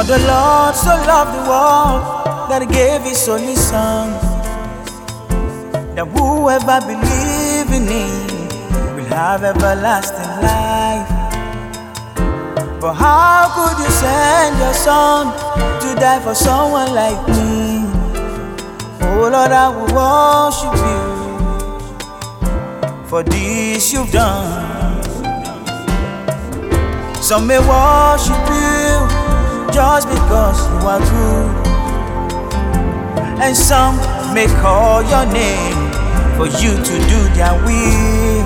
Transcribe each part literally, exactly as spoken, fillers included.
The Lord so loved the world that He gave His only Son, that whoever believes in Him will have everlasting life. But how could you send your Son to die for someone like me? Oh Lord, I will worship You for this You've done. Some may worship You just because You are good, and some may call Your name for You to do their will.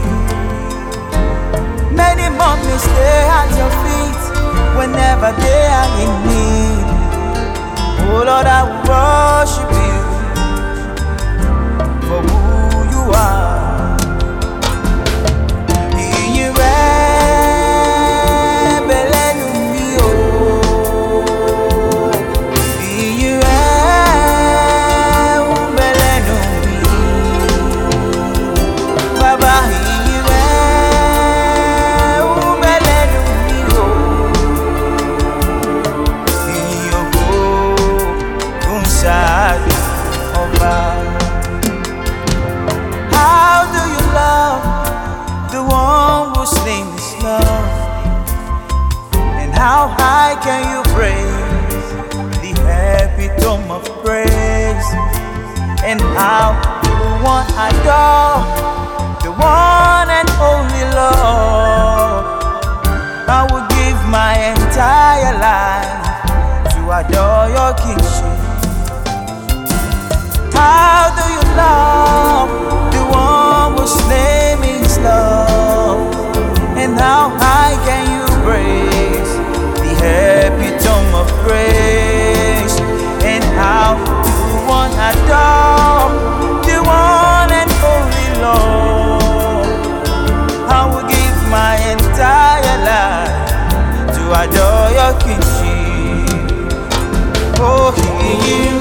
Many more may stay at Your feet whenever they are in need. Oh Lord, I will worship You for who You are. How do you love the one whose name is love? And how high can you praise the epitome of praise? And how one adore the one and only Lord? I would give my entire life to adore Your kingship. How do you love the one whose name is love? And how high can you praise the epitome of praise? And how do one adore the one and only Lord? I will give my entire life to adore Your kingship. Oh, He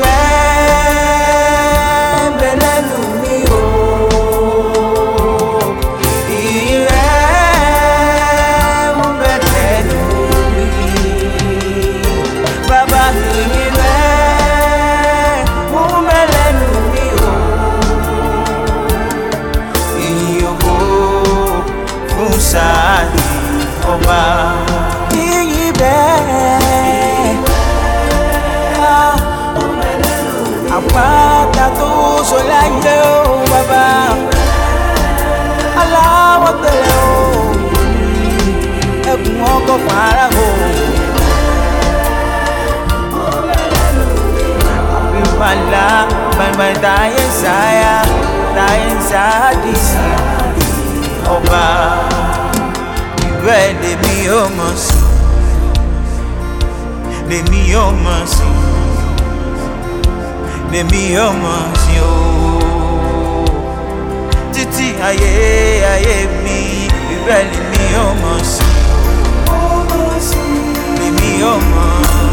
Apata tu solaire o baba, alawa tele o, ekun oko fara o. Abimala, bamba tayen saya, tayen sadisi, oba, iwe de mi o mosi, de mi o mosi. Let me almost you. Titi aye aye me, you really me almost. Let me almost.